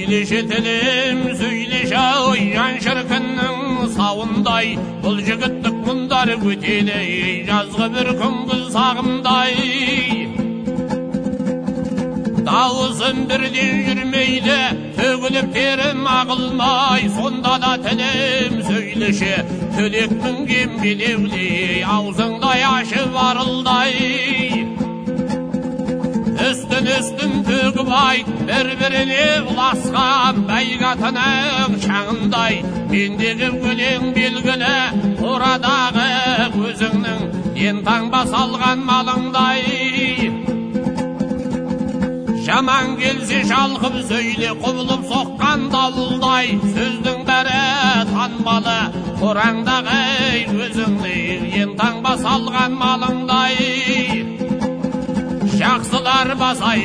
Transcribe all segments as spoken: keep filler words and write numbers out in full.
Сөйлеше тілім, сөйлеше ой жан шіркіннің сауындай, бұл жігіттік мұндар өтеді жазғы бір күнгі сағымдай. Дауызым бірден жүрмейді, төгіліп терім ағылмай, сонда да тілім сөйлеше, төлек мінген бедеуле, аузыңдай ашып арылдай. Үстін-үстін төгіп айт, бір-біріне ұласқан бәйгатының шаңындай, мендегі өлең белгілі, орадағы өзіңнің ен таңба салған малыңдай. Жаман келсе шалқып сөйле, құбылып соққан дауылдай, сөздің бәрі танбалы, қораңдағы өзіңнің ен таңба салған малыңдай. Жақсылар басай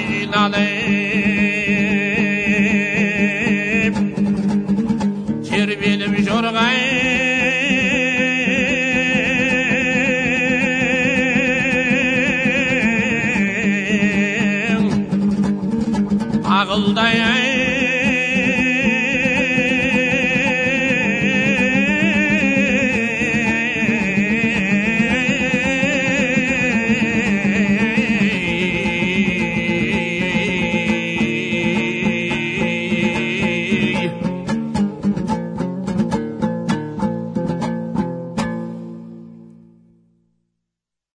жиналып, тербеліп жорғай, ағылдай